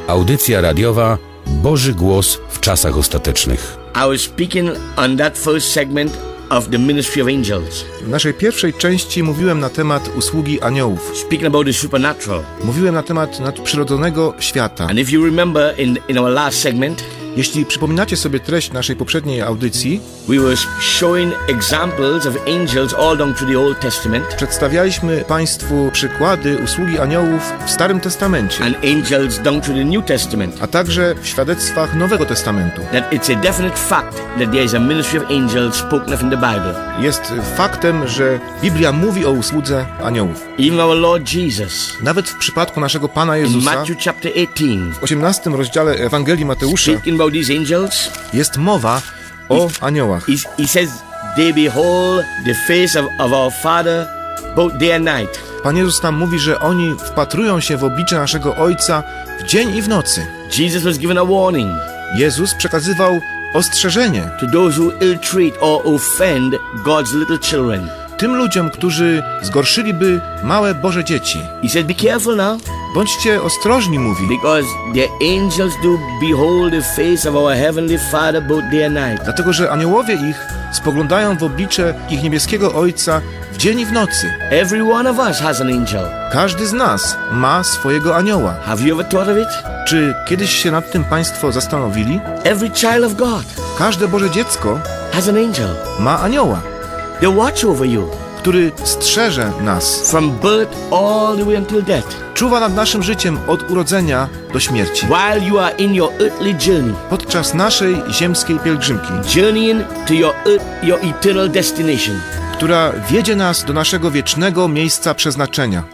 Audycja radiowa Boży Głos w czasach ostatecznych. I was speaking on that first segment of the ministry of angels. W naszej pierwszej części mówiłem na temat usługi aniołów. Speaking about the supernatural. Mówiłem na temat nadprzyrodzonego świata. And if you remember in our last segment, jeśli przypominacie sobie treść naszej poprzedniej audycji, we were showing examples of angels all down through the Old Testament. Przedstawialiśmy Państwu przykłady usługi aniołów w Starym Testamencie. And angels down through the New Testament. A także w świadectwach Nowego Testamentu. That it's a definite fact that there is a ministry of angels spoken of in the Bible. Jest faktem, że Biblia mówi o usłudze aniołów. Even our Lord Jesus. Nawet w przypadku naszego Pana Jezusa, in Matthew chapter 18, w 18 rozdziale Ewangelii Mateusza, about these angels, jest mowa o aniołach. He says, they behold the face of our Father both day and night. Pan Jezus tam mówi, że oni wpatrują się w oblicze naszego Ojca w dzień i w nocy. Jesus was given a warning. Jezus przekazywał ostrzeżenie to those who ill-treat or offend God's little children. Tym ludziom, którzy zgorszyliby małe Boże dzieci. He said, be careful now. Bądźcie ostrożni, mówi. Because the angels do behold the face of our heavenly Father both day and night. Dlatego, że aniołowie ich spoglądają w oblicze ich niebieskiego Ojca w dzień i w nocy. Every one of us has an angel. Każdy z nas ma swojego anioła. Have you ever thought of it? Czy kiedyś się nad tym Państwo zastanowili? Every child of God. Każde Boże dziecko has an angel. Ma anioła. They watch over you. Który strzeże nas. From birth all the way until death. Czuwa nad naszym życiem od urodzenia do śmierci. While you are in your earthly journey. Podczas naszej ziemskiej pielgrzymki. Journeying to your eternal destination. Która wiedzie nas do naszego wiecznego miejsca przeznaczenia.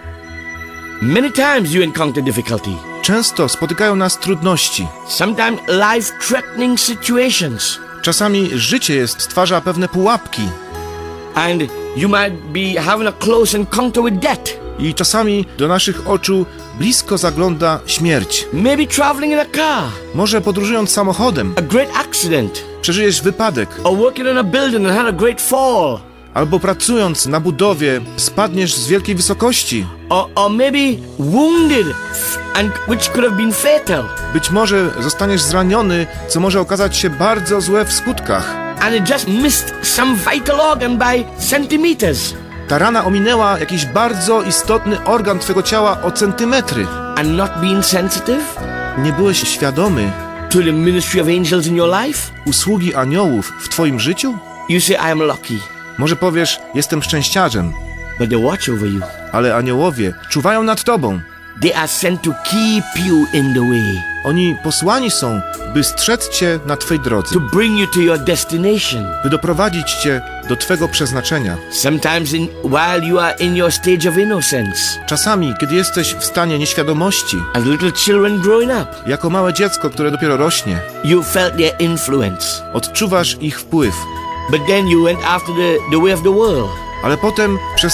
Many times you encounter difficulty. Często spotykają nas trudności. Sometimes life-threatening situations. Czasami życie stwarza pewne pułapki. And you might be having a close encounter with death. I czasami do naszych oczu blisko zagląda śmierć. Maybe traveling in a car. Może podróżując samochodem. A great accident. Przeżyjesz wypadek. Or working in a building and had a great fall. Albo pracując na budowie spadniesz z wielkiej wysokości. Or maybe wounded, and which could have been fatal. Być może zostaniesz zraniony, co może okazać się bardzo złe w skutkach. And it just missed some vital organ by centimeters. Ta rana ominęła jakiś bardzo istotny organ twego ciała o centymetry. And not being sensitive? Nie byłeś świadomy to the ministry of angels in your life? Usługi aniołów w twoim życiu? You say, I am lucky. Może powiesz, jestem szczęściarzem. But they watch over you. Ale aniołowie czuwają nad tobą. They are sent to keep you in the way. Oni posłani są, by strzec cię na twej drodze. To bring you to your destination. By doprowadzić cię do twego przeznaczenia. Sometimes while you are in your stage of innocence. Czasami, kiedy jesteś w stanie nieświadomości. As little children growing up. Jako małe dziecko, które dopiero rośnie. You felt their influence. Odczuwasz ich wpływ. But then you went after the way of the world. Ale potem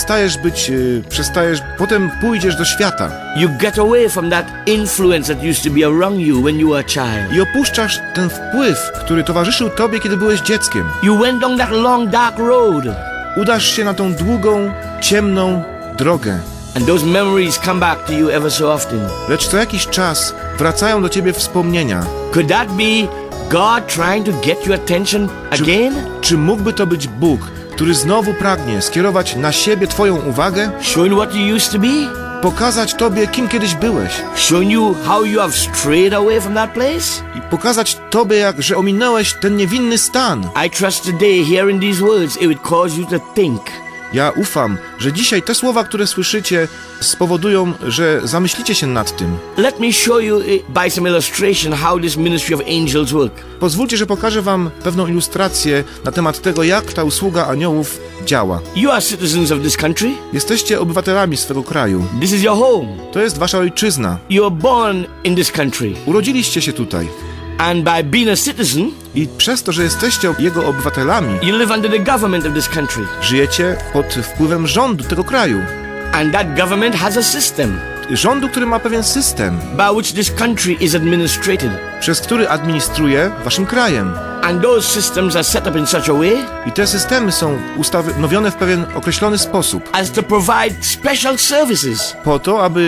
potem pójdziesz do świata. You get away from that influence that used to be around you when you were a child. I opuszczasz ten wpływ, który towarzyszył tobie, kiedy byłeś dzieckiem. You went down that long, dark road. Udasz się na tą długą, ciemną drogę. And those memories come back to you ever so often. Lecz co jakiś czas wracają do ciebie wspomnienia. Could that be God trying to get your attention again? Czy mógłby to być Bóg, który znowu pragnie skierować na siebie twoją uwagę? Showing what you used to be? Pokazać tobie, kim kiedyś byłeś. Showing you how you have strayed away from that place? I pokazać tobie, że ominąłeś ten niewinny stan. I trust today, hearing these words, it would cause you to think. Ja ufam, że dzisiaj te słowa, które słyszycie, spowodują, że zamyślicie się nad tym. Let me show you by some illustration how this ministry of angels work. Pozwólcie, że pokażę wam pewną ilustrację na temat tego, jak ta usługa aniołów działa. You are citizens of this country. Jesteście obywatelami swego kraju. This is your home. To jest wasza ojczyzna. You are born in this country. Urodziliście się tutaj. And by being a citizen, i przez to, że jesteście jego obywatelami, you live under the government of this country. Żyjecie pod wpływem rządu tego kraju. And that government has a system. Rządu, który ma pewien system, by which this country is administrated. Przez który administruje waszym krajem. And those systems are set up in such a way, i te systemy są ustanowione w pewien określony sposób, as to provide special services, po to, aby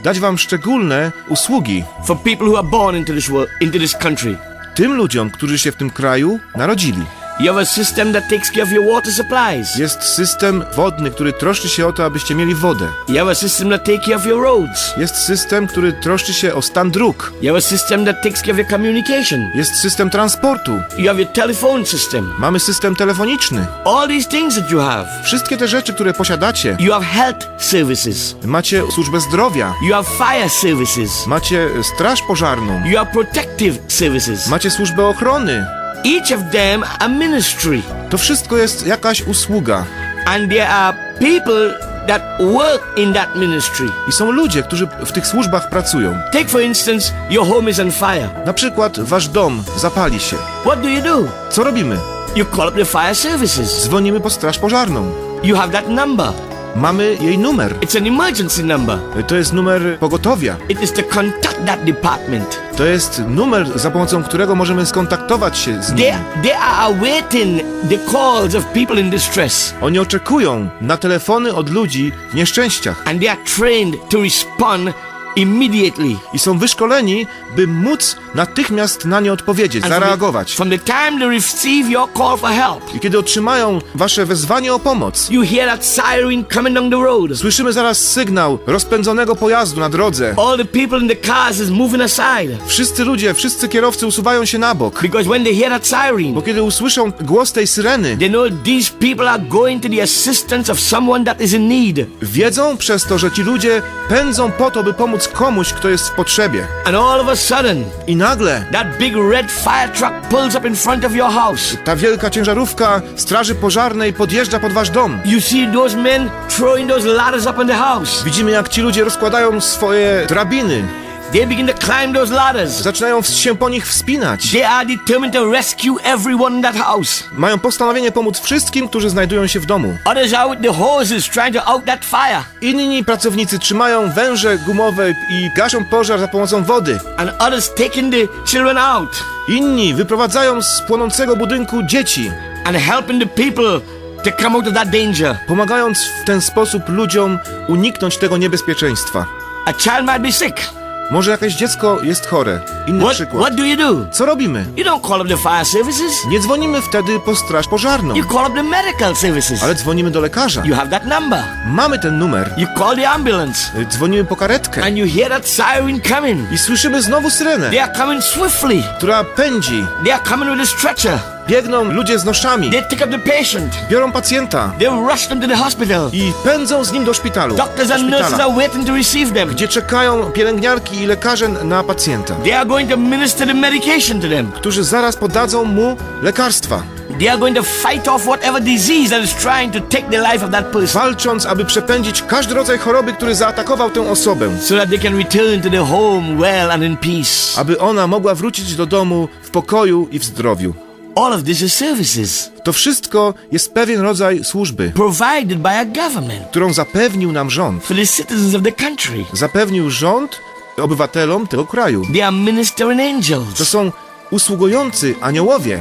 dać wam szczególne usługi. for people who are born into this country. Tym ludziom, którzy się w tym kraju narodzili. You have a system that takes care of your water supplies. Jest system wodny, który troszczy się o to, abyście mieli wodę. You have a system that takes care of your roads. Jest system, który troszczy się o stan dróg. You have a system that takes care of your communication. Jest system transportu. You have your telephone system. Mamy system telefoniczny. All these things that you have. Wszystkie te rzeczy, które posiadacie. You have health services. Macie służbę zdrowia. You have fire services. Macie straż pożarną. You have protective services. Macie służbę ochrony. Each of them a ministry. To wszystko jest jakaś usługa. And there are people that work in that ministry. I są ludzie, którzy w tych służbach pracują. Take for instance, your home is on fire. Na przykład wasz dom zapali się. What do you do? Co robimy? You call up the fire services. Dzwonimy po straż pożarną. You have that number. Mamy jej numer. It's an emergency number. To jest numer pogotowia. It is to contact that department. To jest numer, za pomocą którego możemy skontaktować się z nimi. They are awaiting the calls of people in distress. Oni oczekują na telefony od ludzi w nieszczęściach. And they are trained to respond immediately. I są wyszkoleni, by móc natychmiast na nie odpowiedzieć, And zareagować. From the time they receive your call for help, I kiedy otrzymają wasze wezwanie o pomoc, you hear that siren coming down the road. słyszymy zaraz sygnał rozpędzonego pojazdu na drodze. All the people in the cars is moving aside. Wszyscy ludzie, wszyscy kierowcy usuwają się na bok. Because when they hear that siren, Bo kiedy usłyszą głos tej syreny, they know these people are going to the assistance of someone that is in need. wiedzą przez to, że ci ludzie pędzą po to, by pomóc komuś, kto jest w potrzebie. And all of a sudden, I nagle that big red fire truck pulls up in front of your house. ta wielka ciężarówka straży pożarnej podjeżdża pod wasz dom. You see those men throwing those ladders up in the house. Widzimy, jak ci ludzie rozkładają swoje drabiny. They begin to climb those ladders. Zaczynają się po nich wspinać. They are determined to rescue everyone in that house. Mają postanowienie pomóc wszystkim, którzy znajdują się w domu. Others are with the hoses trying to out that fire. Inni pracownicy trzymają węże gumowe i gaszą pożar za pomocą wody. And others taking the children out. Inni wyprowadzają z płonącego budynku dzieci, And helping the people to come out of that danger. pomagając w ten sposób ludziom uniknąć tego niebezpieczeństwa. A child might be sick. Może jakieś dziecko jest chore. Inny przykład. What do you do? Co robimy? You don't call up the fire services. Nie dzwonimy wtedy po straż pożarną, You call up the medical services. ale dzwonimy do lekarza. You have that number. Mamy ten numer. You call the ambulance. Dzwonimy po karetkę. And you hear that siren coming. I słyszymy znowu syrenę, They are coming swiftly. która pędzi. They are coming with a stretcher. Biegną ludzie z noszami. They pick up the patient. Biorą pacjenta They rush them to the hospital. i pędzą z nim do szpitalu. Doctors Do and nurses szpitala, are waiting to receive them. gdzie czekają pielęgniarki i lekarze na pacjenta, They are going to minister the medication to them. którzy zaraz podadzą mu lekarstwa, They are going to fight off whatever disease that is trying to take the life of that person, walcząc, aby przepędzić każdy rodzaj choroby, który zaatakował tę osobę, so that they can return to the home well and in peace. aby ona mogła wrócić do domu w pokoju i w zdrowiu. All of this is services To wszystko jest pewien rodzaj służby, provided by a government którą zapewnił nam rząd. for the citizens of the country. Zapewnił rząd obywatelom tego kraju. They are ministering To angels. są usługujący aniołowie.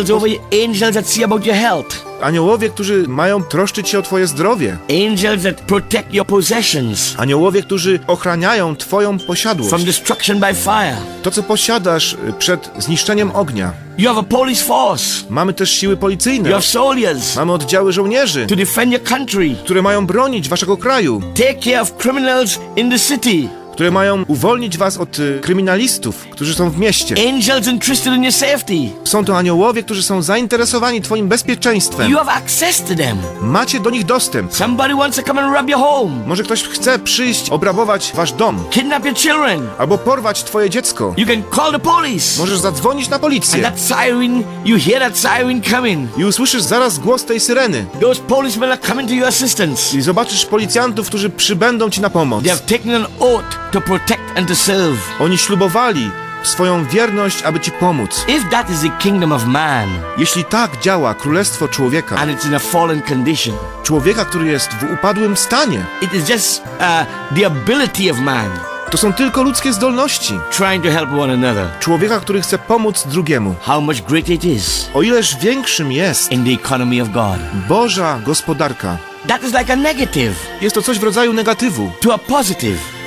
Angels that see about your health. Aniołowie, którzy mają troszczyć się o twoje zdrowie. Angels that protect your possessions Aniołowie, którzy ochraniają twoją posiadłość. from destruction by fire. To, co posiadasz przed zniszczeniem ognia. You have a police force. Mamy też siły You policyjne. have soldiers Mamy oddziały żołnierzy, to defend your country. które mają bronić waszego kraju, Take care of criminals in the city. które mają uwolnić was od kryminalistów, którzy są w mieście. Angels interested in your safety. Są to aniołowie, którzy są zainteresowani twoim bezpieczeństwem. You have access to them. Macie do nich dostęp. Somebody wants to come and rob your home, Może ktoś chce przyjść, obrabować wasz dom, kidnap your children. albo porwać twoje dziecko. You can call the police. Możesz zadzwonić na And policję that siren, you hear that siren coming. i usłyszysz zaraz głos tej syreny. Those policemen are coming to your assistance. I zobaczysz policjantów, którzy przybędą ci na pomoc. They have taken an oath to protect and to serve. Oni ślubowali swoją wierność, aby ci pomóc. If that is the kingdom of man, Jeśli tak działa królestwo człowieka, and it's in a fallen condition, człowieka, który jest w upadłym stanie, it is just the ability of man to są tylko ludzkie zdolności. trying to help one another. Człowieka, który chce pomóc drugiemu. How much greater it is O ileż większym jest in the economy of God. Boża gospodarka. That is like a negative Jest to coś w rodzaju negatywu to a positive.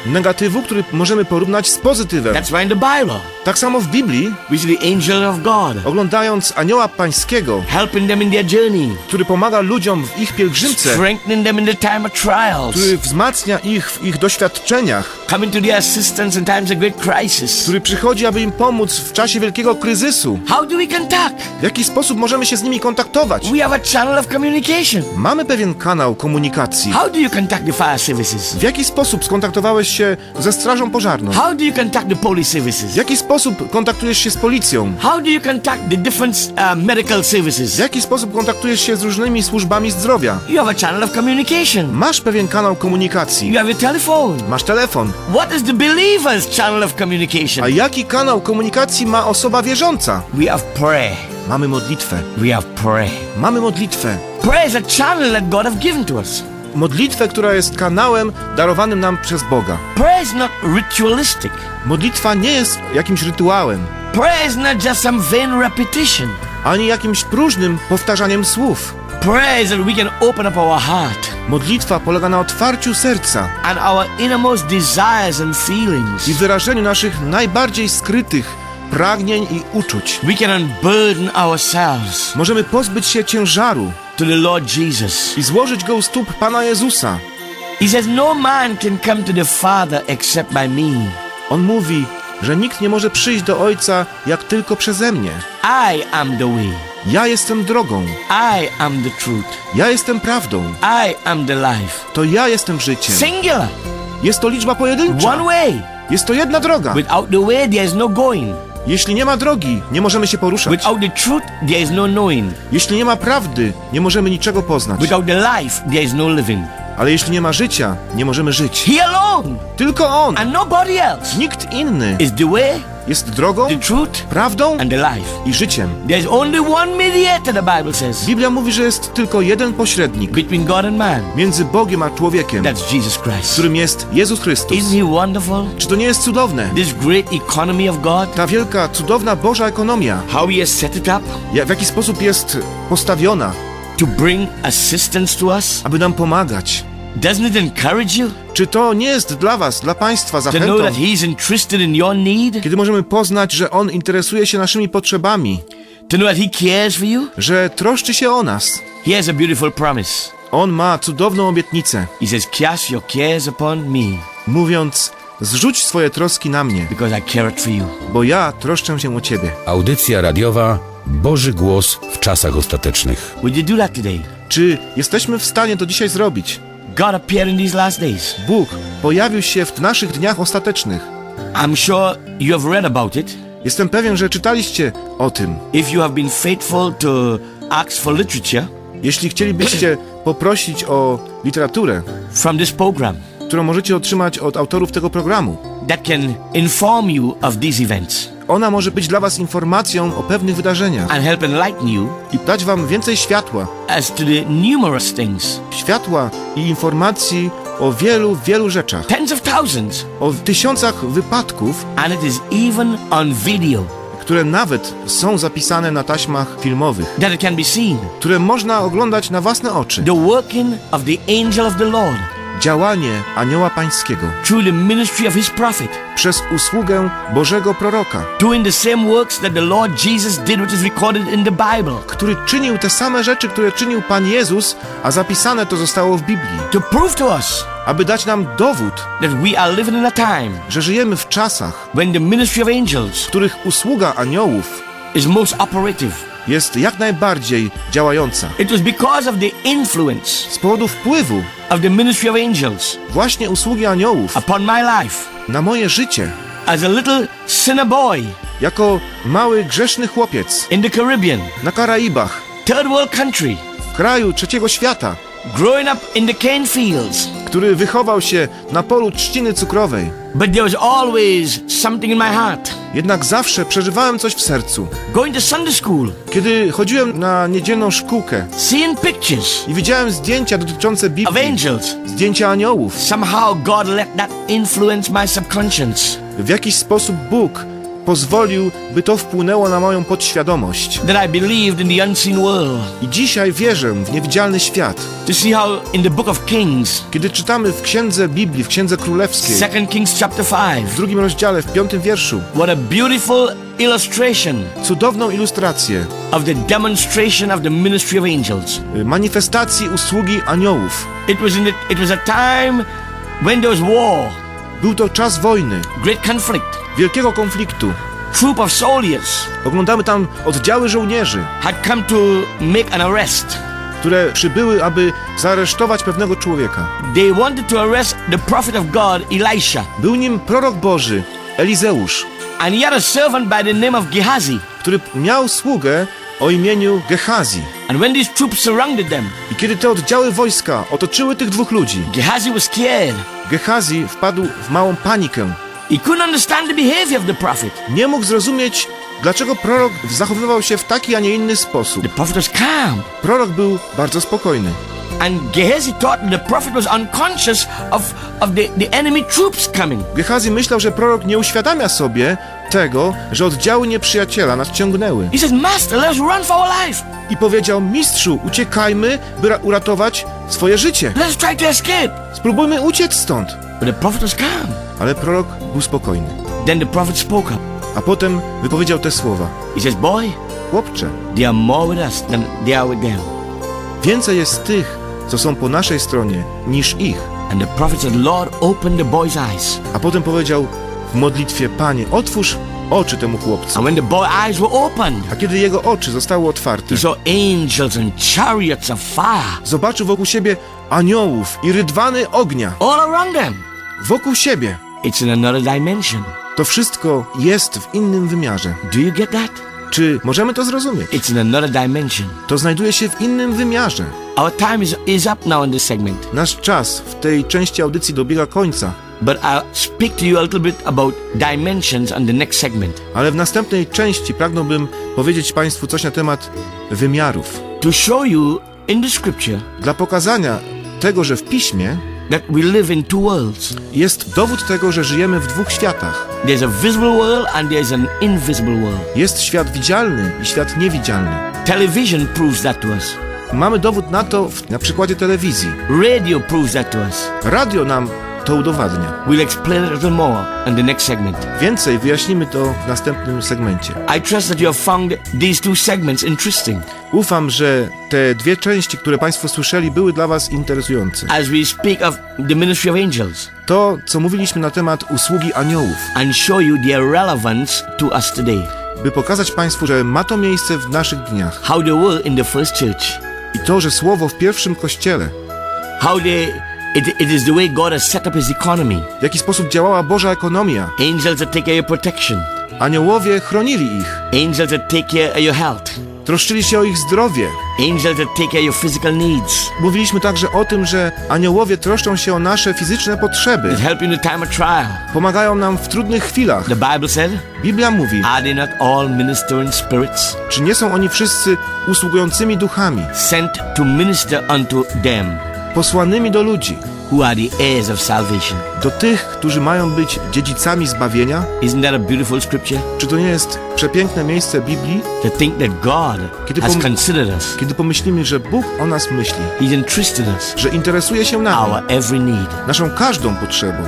negatywu, który możemy porównać z pozytywem. That's why in the Bible, Tak samo w Biblii, we see the angel of God oglądając anioła pańskiego, helping them in their journey, który pomaga ludziom w ich pielgrzymce, strengthening them in the time of trials, który wzmacnia ich w ich doświadczeniach, coming to their assistance in times of great crisis. który przychodzi, aby im pomóc w czasie wielkiego kryzysu. How do we contact? W jaki sposób możemy się z nimi kontaktować? We have a channel of communication. Mamy pewien kanał komunikacji. How do you contact the fire services? W jaki sposób skontaktowałeś się ze strażą pożarną? How do you contact the police services? W jaki sposób kontaktujesz się z policją? How do you contact the different medical W services? jaki sposób kontaktujesz się z różnymi służbami zdrowia? You have a channel of communication. Masz pewien kanał komunikacji. You have your telephone. Masz telefon. What is the believer's channel of communication? A jaki kanał komunikacji ma osoba wierząca? We have prayer. Mamy modlitwę. We have prayer. Mamy modlitwę. Prayer is a channel that God has given to us. Modlitwę, która jest kanałem darowanym nam przez Boga. Prayer is not ritualistic. Modlitwa nie jest jakimś rytuałem, Prayer is not just some vain repetition. ani jakimś próżnym powtarzaniem słów. Prayer is that we can open up our heart Modlitwa polega na otwarciu serca and our innermost desires and feelings. i wyrażeniu naszych najbardziej skrytych pragnień i uczuć. We can unburden ourselves Możemy pozbyć się ciężaru to the Lord Jesus. i złożyć go u stóp Pana Jezusa. He says, no man can come to the Father except by me. On mówi, że nikt nie może przyjść do Ojca jak tylko przeze mnie. I am the way. Ja jestem drogą. I am the truth. Ja jestem prawdą. I am the life. To ja jestem życiem. Singular. Jest to liczba pojedyncza. One way. Jest to jedna droga. Without the way, there is no going. Jeśli nie ma drogi, nie możemy się poruszać. Without the truth, there is no knowing. Jeśli nie ma prawdy, nie możemy niczego poznać. Without the life, there is no living. Ale jeśli nie ma życia, nie możemy żyć. He alone Tylko On, and nobody else nikt inny is the way, jest drogą, the truth, prawdą and the life. i życiem. There is only one mediator, the Bible says, Biblia mówi, że jest tylko jeden pośrednik between God and man. między Bogiem a człowiekiem, That's Jesus Christ. którym jest Jezus Chrystus. Isn't he wonderful? Czy to nie jest cudowne? This great economy of God, Ta wielka, cudowna Boża ekonomia, how he has set it up w jaki sposób jest postawiona, to bring assistance to us. aby nam pomagać. Doesn't it encourage you Czy to nie jest dla was, dla państwa to know zachętą, that he's interested in your need? kiedy możemy poznać, że On interesuje się naszymi potrzebami, To know that he cares for you? że troszczy się o nas? He has a beautiful promise. On ma cudowną obietnicę, He says, cast your cares upon me mówiąc: zrzuć swoje troski na mnie, because I care for you. bo ja troszczę się o ciebie. Audycja radiowa Boży Głos w czasach ostatecznych. Would you do that today? Czy jesteśmy w stanie to dzisiaj zrobić? God appeared in these last days. Bóg pojawił się w naszych dniach ostatecznych. I'm sure you have read about it. Jestem pewien, że czytaliście o tym. If you have been faithful to ask for literature Jeśli chcielibyście poprosić o literaturę, from this program którą możecie otrzymać od autorów tego programu, that can inform you of these events ona może być dla was informacją o pewnych wydarzeniach and help enlighten you i dać wam więcej światła. as to the numerous things, Światła i informacji o wielu, wielu rzeczach. tens of thousands, O tysiącach wypadków, and it is even on video które nawet są zapisane na taśmach filmowych, that it can be seen. które można oglądać na własne oczy. The working of the angel of the Lord Działanie Anioła Pańskiego through the ministry of his prophet, przez usługę Bożego proroka, doing the same works that the Lord Jesus did, which is recorded in the Bible, który czynił te same rzeczy, które czynił Pan Jezus, a zapisane to zostało w Biblii, to prove to us aby dać nam dowód, that we are living in a time że żyjemy w czasach, when the ministry of angels w których usługa aniołów is most operative. jest jak najbardziej działająca. It was because of the influence Z powodu wpływu of the ministry of angels właśnie usługi aniołów upon my life na moje życie, as a little sinner boy jako mały grzeszny chłopiec in the Caribbean, na Karaibach, third world country, w kraju trzeciego świata, growing up in the cane fields. który wychował się na polu trzciny cukrowej. But there was always something in my heart. Jednak zawsze przeżywałem coś w sercu. Going to Sunday school, Kiedy chodziłem na niedzielną szkółkę seeing pictures i widziałem zdjęcia dotyczące of Biblii, angels, zdjęcia aniołów, somehow God let that influence my subconscious. w jakiś sposób Bóg pozwolił, by to wpłynęło na moją podświadomość. That I believed in the unseen world. I dzisiaj wierzę w niewidzialny świat. To see how in the book of Kings, Kiedy czytamy w Księdze Biblii, w Księdze Królewskiej, 2 Kings chapter 5, w 2 rozdziale, w 5 wierszu, what a beautiful illustration cudowną ilustrację of the demonstration of the ministry of angels. manifestacji usługi aniołów. It was a time when there was war, Był to czas wojny, great conflict, wielkiego konfliktu. troop of soldiers Oglądamy tam oddziały żołnierzy, had come to make an arrest. które przybyły, aby zaaresztować pewnego człowieka. They wanted to arrest the prophet of God, Elisha, Był nim prorok Boży, Elizeusz, and he had a servant by the name of Gehazi. który miał sługę o imieniu Gehazi. And when these troops surrounded them, I kiedy te oddziały wojska otoczyły tych dwóch ludzi, Gehazi was scared. Gehazi wpadł w małą panikę. He couldn't understand the behavior of the prophet. Nie mógł zrozumieć, dlaczego prorok zachowywał się w taki, a nie inny sposób. The prophet was calm. Prorok był bardzo spokojny. And Gehazi thought the prophet was unconscious of the enemy troops coming. Gehazi myślał, że prorok nie uświadamia sobie tego, że oddziały nieprzyjaciela nadciągnęły. He says, Master, let's run for our life. I powiedział: mistrzu, uciekajmy, by uratować swoje życie. Let's try to escape. Spróbujmy uciec stąd. But the prophet was calm. Ale prorok był spokojny. Then the prophet spoke up. A potem wypowiedział te słowa: He says, boy, chłopcze, they are more with us than they are with them. więcej jest tych, co są po naszej stronie, niż ich. And the prophet said, Lord, open the boy's eyes. A potem powiedział w modlitwie: Panie, otwórz oczy temu chłopcu. And when the boy's eyes were opened, A kiedy jego oczy zostały otwarte, he saw angels and chariots of fire zobaczył wokół siebie aniołów i rydwany ognia. all around them. Wokół siebie. It's in another dimension. To wszystko jest w innym wymiarze. Do you get that? Czy możemy to zrozumieć? It's in another dimension. To znajduje się w innym wymiarze. Our time is up now in this segment, Nasz czas w tej części audycji dobiega końca, but I'll speak to you a little bit about dimensions on the next segment ale w następnej części pragnąłbym powiedzieć Państwu coś na temat wymiarów. to show you in the scripture Dla pokazania tego, że w Piśmie that we live in two worlds. jest dowód tego, że żyjemy w dwóch światach. There's a visible world and there's an invisible world. Jest świat widzialny i świat niewidzialny. Television proves that to us. Mamy dowód na to na przykładzie telewizji. Radio proves that to us. Radio nam to udowadnia. We'll explain it a little more in the next segment. Więcej wyjaśnimy to w następnym segmencie. I trust that you have found these two segments interesting Ufam, że te dwie części, które Państwo słyszeli, były dla Was interesujące. as we speak of the ministry of angels To, co mówiliśmy na temat usługi aniołów, and show you their relevance to us today. by pokazać Państwu, że ma to miejsce w naszych dniach. How they were in the first church. I to, że słowo w pierwszym kościele, How it is the way God has set up his economy. w jaki sposób działała Boża ekonomia. Angels that take care of your protection. Aniołowie chronili ich, Angels that take care of your health. troszczyli się o ich zdrowie. Angels that take care of your physical needs. Mówiliśmy także o tym, że aniołowie troszczą się o nasze fizyczne potrzeby. That help you in the time of trial. Pomagają nam w trudnych chwilach. The Bible said, Biblia mówi, are they not all ministering spirits czy nie są oni wszyscy usługującymi duchami, sent to minister unto them posłanymi do ludzi, who are the heirs of salvation? do tych, którzy mają być dziedzicami zbawienia? Isn't that a beautiful scripture? Czy to nie jest przepiękne miejsce Biblii, To think that God Kiedy has pom- considered us. kiedy pomyślimy, że Bóg o nas myśli, He's entrusted us że interesuje się nami, our every need. naszą każdą potrzebą?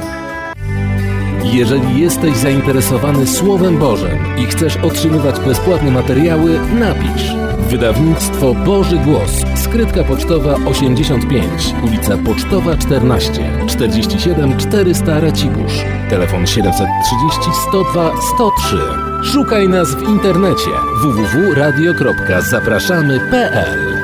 Jeżeli jesteś zainteresowany Słowem Bożym i chcesz otrzymywać bezpłatne materiały, napisz. Wydawnictwo Boży Głos. Skrytka pocztowa 85, ulica Pocztowa 14, 47 400 Racibórz. Telefon 730 102 103. Szukaj nas w internecie www.radio.zapraszamy.pl